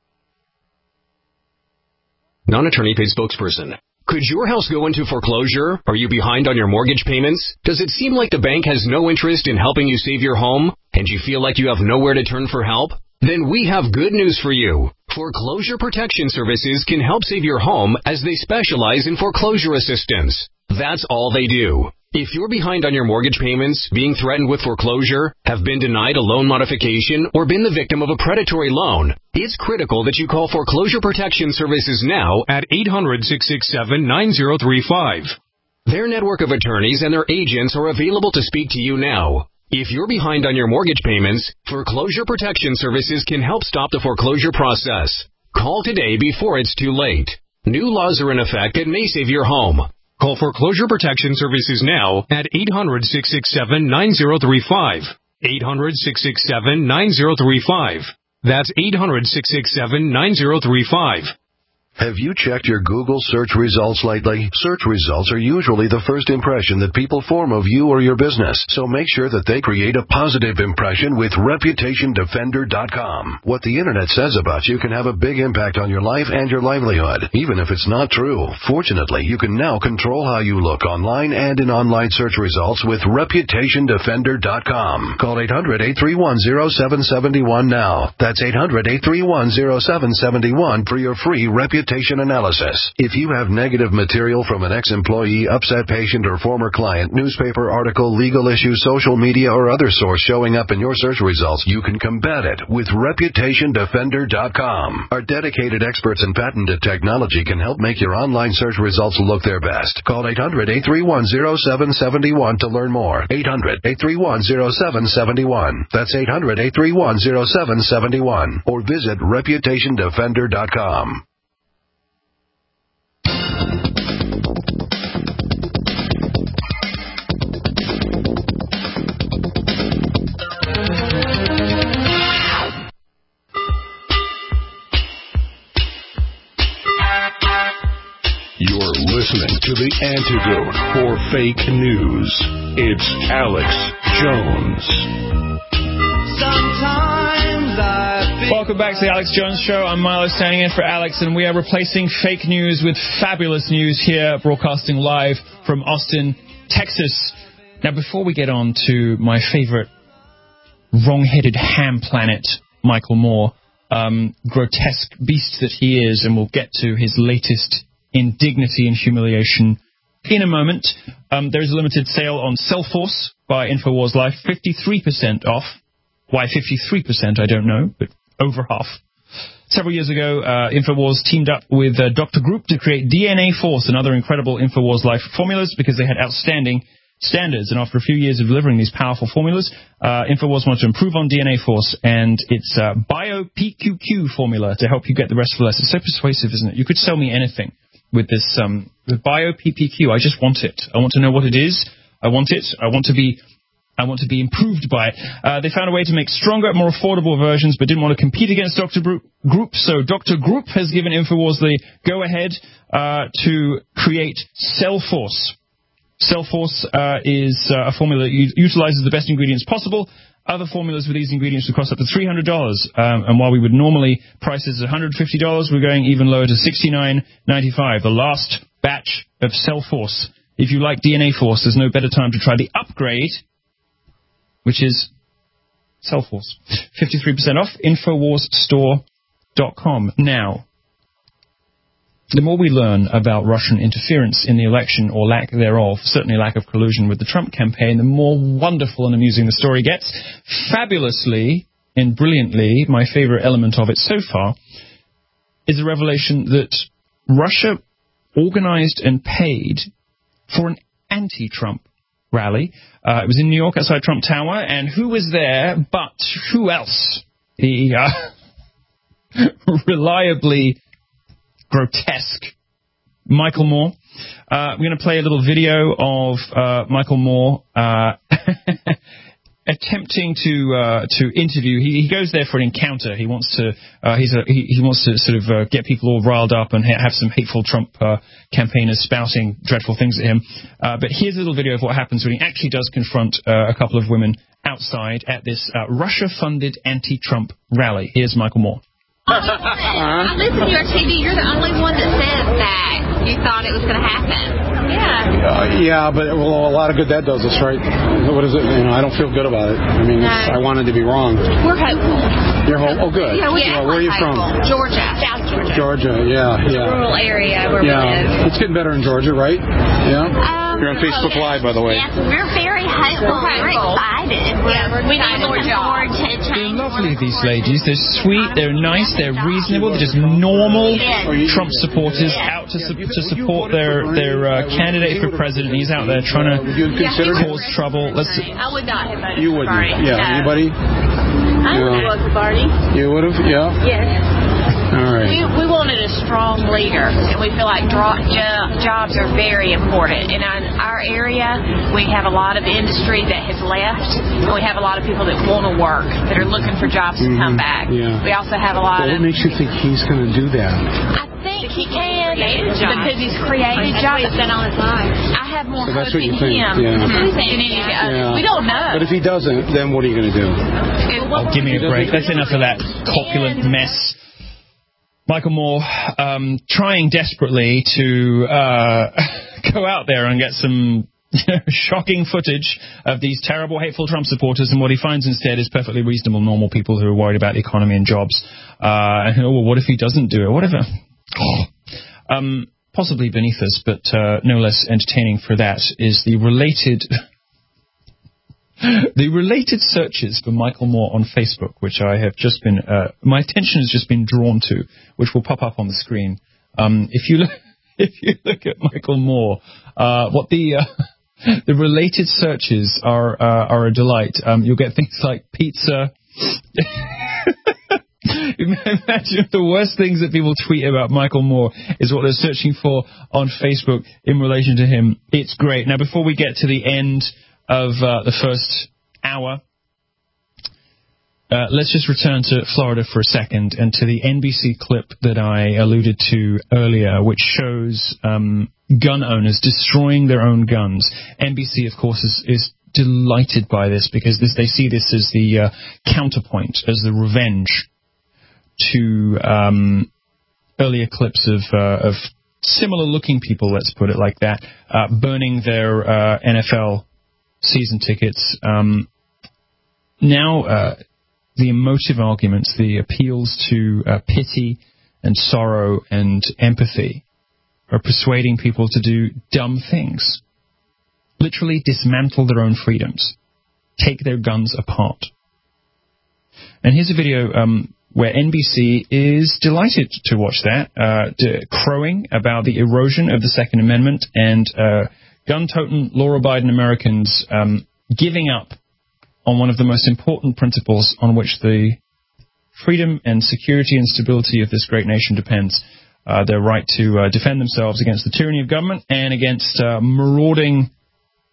Non-attorney paid spokesperson. Could your house go into foreclosure? Are you behind on your mortgage payments? Does it seem like the bank has no interest in helping you save your home, and you feel like you have nowhere to turn for help? Then we have good news for you. Foreclosure Protection Services can help save your home as they specialize in foreclosure assistance. That's all they do. If you're behind on your mortgage payments, being threatened with foreclosure, have been denied a loan modification, or been the victim of a predatory loan, it's critical that you call Foreclosure Protection Services now at 800-667-9035. Their network of attorneys and their agents are available to speak to you now. If you're behind on your mortgage payments, Foreclosure Protection Services can help stop the foreclosure process. Call today before it's too late. New laws are in effect that may save your home. Call Foreclosure Protection Services now at 800-667-9035. 800-667-9035. That's 800-667-9035. Have you checked your Google search results lately? Search results are usually the first impression that people form of you or your business, so make sure that they create a positive impression with ReputationDefender.com. What the Internet says about you can have a big impact on your life and your livelihood, even if it's not true. Fortunately, you can now control how you look online and in online search results with ReputationDefender.com. Call 800-831-0771 now. That's 800-831-0771 for your free reputation analysis. If you have negative material from an ex-employee, upset patient, or former client, newspaper article, legal issue, social media, or other source showing up in your search results, you can combat it with ReputationDefender.com. Our dedicated experts in patented technology can help make your online search results look their best. Call 800-831-0771 to learn more. 800-831-0771. That's 800-831-0771. Or visit ReputationDefender.com. You're listening to the antidote for fake news. It's Alex Jones. Welcome back to the Alex Jones Show. I'm Milo standing in for Alex, and we are replacing fake news with fabulous news here, broadcasting live from Austin, Texas. Now, before we get on to my favorite wrong-headed ham planet, Michael Moore, grotesque beast that he is, and we'll get to his latest indignity and humiliation in a moment. There's a limited sale on Cellforce by InfoWars Life, 53% off. Why 53%, I don't know, but over half. Several years ago, InfoWars teamed up with Dr. Group to create DNA Force and other incredible InfoWars Life formulas because they had outstanding standards. And after a few years of delivering these powerful formulas, InfoWars wanted to improve on DNA Force and its BioPQQ formula to help you get the rest for less. It's so persuasive, isn't it? You could sell me anything with this with BioPQQ. I just want it. I want to know what it is. I want it. I want to be I want to be improved by it. They found a way to make stronger, more affordable versions, but didn't want to compete against Dr. Group. So Dr. Group has given InfoWars the go-ahead to create Cellforce. Cellforce is a formula that utilizes the best ingredients possible. Other formulas with these ingredients would cost up to $300. And while we would normally price this at $150, we're going even lower to $69.95. The last batch of Cellforce. If you like DNA Force, there's no better time to try the upgrade, which is Cellforce. 53% off, InfoWarsStore.com. Now, the more we learn about Russian interference in the election, or lack thereof, certainly lack of collusion with the Trump campaign, the more wonderful and amusing the story gets. Fabulously and brilliantly, my favorite element of it so far is the revelation that Russia organized and paid for an anti-Trump rally. It was in New York outside Trump Tower, and who was there but who else? The reliably grotesque Michael Moore. We're going to play a little video of Michael Moore attempting to interview. He goes there for an encounter. He wants to he wants to sort of get people all riled up and have some hateful Trump campaigners spouting dreadful things at him. But here's a little video of what happens when he actually does confront a couple of women outside at this Russia-funded anti-Trump rally. Here's Michael Moore. I listened to your TV. You're the only one that says that you thought it was going to happen. Yeah. Yeah, but a lot of good that does us, right? What is it? I don't feel good about it. I mean, I wanted to be wrong. We're hopeful. You're hopeful? Oh, good. Yeah, where are you from? Georgia. South Georgia. Georgia, yeah. Rural area where we live. It's getting better in Georgia, right? Yeah. You're on Facebook Live, by the way. Yes, we're very hopeful. We're excited. We need more forward to change. They're lovely, these ladies. They're sweet. They're nice. They're reasonable. They're just normal Trump supporters out to support their candidate for president. He's out there trying to cause trouble. I would not have voted You for wouldn't? Bernie. Yeah. No. Anybody? I would have voted for Bernie. You would have? Yeah? Yes. All right. We wanted a strong leader, and we feel like jobs are very important. And in our area, we have a lot of industry that has left, and we have a lot of people that want to work, that are looking for jobs to come back. Yeah. We also have a lot What makes you think he's going to do that? I think he can, because he's created jobs. I have more So that's hope what you in think, him. yeah. We don't know. But if he doesn't, then what are you going to do? Oh, give me a break. That's enough of that corpulent mess. Michael Moore trying desperately to go out there and get some shocking footage of these terrible, hateful Trump supporters, and what he finds instead is perfectly reasonable, normal people who are worried about the economy and jobs. Well, what if he doesn't do it? Whatever. Possibly beneath us, but no less entertaining for that is the related... The related searches for Michael Moore on Facebook, which I have just been, my attention has just been drawn to, which will pop up on the screen. If you look at Michael Moore, what the related searches are a delight. You'll get things like pizza. Imagine the worst things that people tweet about Michael Moore is what they're searching for on Facebook in relation to him. It's great. Now, before we get to the end of the first hour, let's just return to Florida for a second and to the NBC clip that I alluded to earlier, which shows gun owners destroying their own guns. NBC, of course, is delighted by this because they see this as the counterpoint, as the revenge to earlier clips of similar-looking people, let's put it like that, burning their NFL season tickets. Now, the emotive arguments, the appeals to pity and sorrow and empathy are persuading people to do dumb things. Literally dismantle their own freedoms. Take their guns apart. And here's a video where NBC is delighted to watch that, crowing about the erosion of the Second Amendment and gun-toting, law-abiding Americans giving up on one of the most important principles on which the freedom and security and stability of this great nation depends, their right to defend themselves against the tyranny of government and against marauding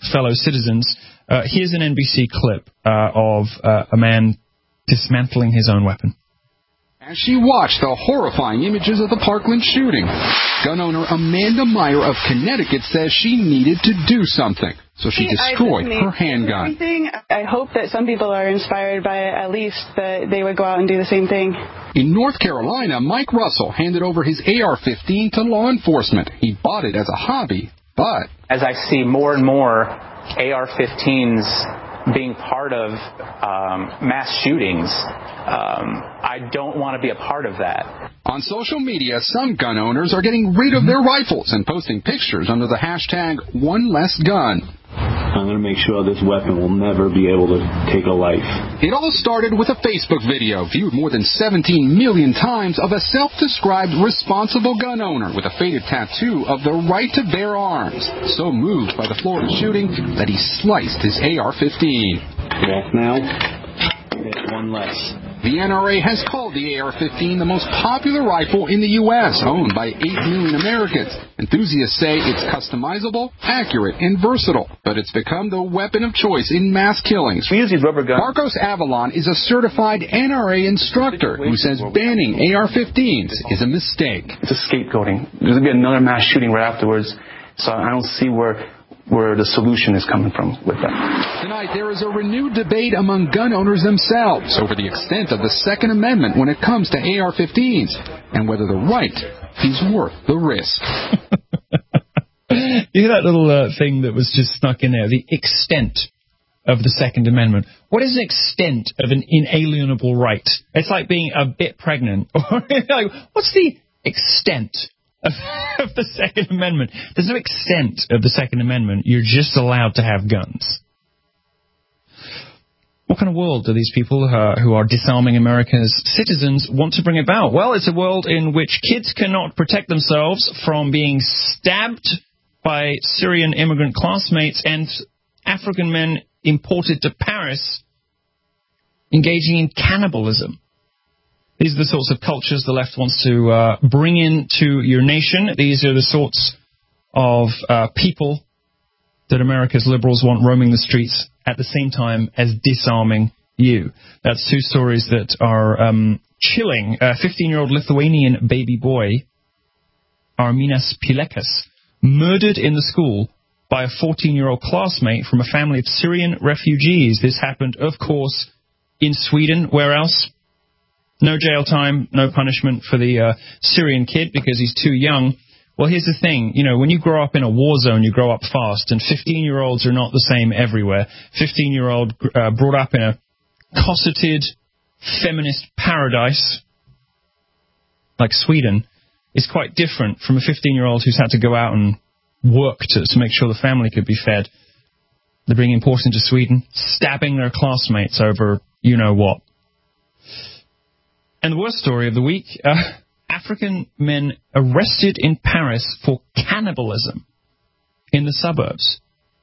fellow citizens. Here's an NBC clip of a man dismantling his own weapon. As she watched the horrifying images of the Parkland shooting, gun owner Amanda Meyer of Connecticut says she needed to do something, so she destroyed her handgun. I hope that some people are inspired by it, at least that they would go out and do the same thing. In North Carolina, Mike Russell handed over his AR-15 to law enforcement. He bought it as a hobby, but as I see more and more AR-15s being part of mass shootings, I don't want to be a part of that. On social media, some gun owners are getting rid of their rifles and posting pictures under the hashtag #OneLessGun. I'm going to make sure this weapon will never be able to take a life. It all started with a Facebook video viewed more than 17 million times of a self-described responsible gun owner with a faded tattoo of the right to bear arms, so moved by the Florida shooting that he sliced his AR-15. Walk now. It's one less. The NRA has called the AR-15 the most popular rifle in the U.S., owned by 8 million Americans. Enthusiasts say it's customizable, accurate, and versatile, but it's become the weapon of choice in mass killings. We use these rubber guns. Marcos Avalon is a certified NRA instructor who says banning AR-15s is a mistake. It's a scapegoating. There's going to be another mass shooting right afterwards, so I don't see where the solution is coming from with that. Tonight, there is a renewed debate among gun owners themselves over the extent of the Second Amendment when it comes to AR-15s and whether the right is worth the risk. You hear that little thing that was just snuck in there, the extent of the Second Amendment. What is the extent of an inalienable right? It's like being a bit pregnant. Like, what's the extent of the Second Amendment? There's no extent of the Second Amendment. You're just allowed to have guns. What kind of world do these people who are disarming America's citizens want to bring about? Well, it's a world in which kids cannot protect themselves from being stabbed by Syrian immigrant classmates and African men imported to Paris engaging in cannibalism. These are the sorts of cultures the left wants to bring into your nation. These are the sorts of people that America's liberals want roaming the streets at the same time as disarming you. That's two stories that are chilling. A 15-year-old Lithuanian baby boy, Arminas Pilekas, murdered in the school by a 14-year-old classmate from a family of Syrian refugees. This happened, of course, in Sweden. Where else? No jail time, no punishment for the Syrian kid because he's too young. Well, here's the thing. You know, when you grow up in a war zone, you grow up fast, and 15-year-olds are not the same everywhere. 15-year-old brought up in a cosseted feminist paradise like Sweden is quite different from a 15-year-old who's had to go out and work to make sure the family could be fed. They're being imported into Sweden, stabbing their classmates over you-know-what. And the worst story of the week, African men arrested in Paris for cannibalism in the suburbs.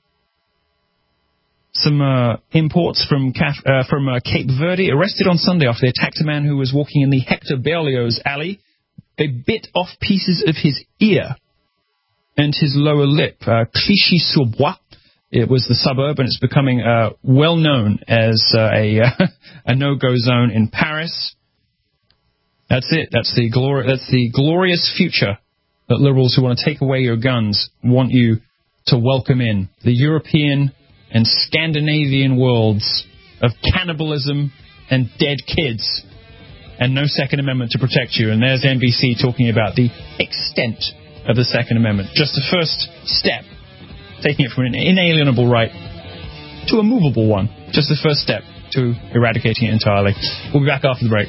Some imports from Cape Verde arrested on Sunday after they attacked a man who was walking in the Hector Berlioz alley. They bit off pieces of his ear and his lower lip. Clichy-sur-Bois, it was the suburb, and it's becoming well known as a no-go zone in Paris. That's it. That's the glorious future that liberals who want to take away your guns want you to welcome in. The European and Scandinavian worlds of cannibalism and dead kids and no Second Amendment to protect you. And there's NBC talking about the extent of the Second Amendment. Just the first step, taking it from an inalienable right to a movable one. Just the first step to eradicating it entirely. We'll be back after the break.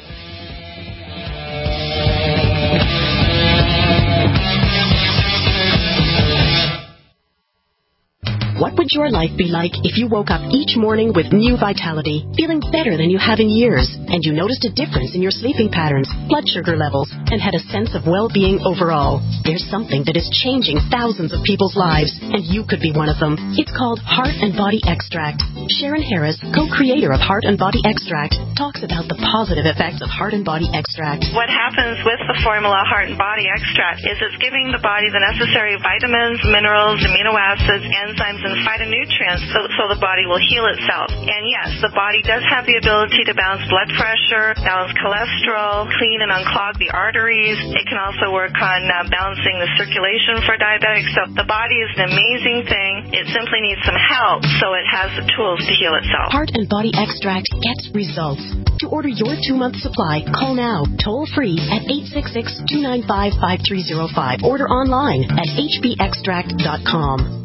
What would your life be like if you woke up each morning with new vitality, feeling better than you have in years, and you noticed a difference in your sleeping patterns, blood sugar levels, and had a sense of well-being overall? There's something that is changing thousands of people's lives, and you could be one of them. It's called Heart and Body Extract. Sharon Harris, co-creator of Heart and Body Extract, talks about the positive effects of Heart and Body Extract. What happens with the formula Heart and Body Extract is it's giving the body the necessary vitamins, minerals, amino acids, enzymes, and phytonutrients so the body will heal itself. And yes, the body does have the ability to balance blood pressure, balance cholesterol, clean and unclog the arteries. It can also work on balancing the circulation for diabetics. So the body is an amazing thing. It simply needs some help so it has the tools to heal itself. Heart and Body Extract gets results. To order your 2-month supply, call now, toll free at 866-295-5305. Order online at hbextract.com.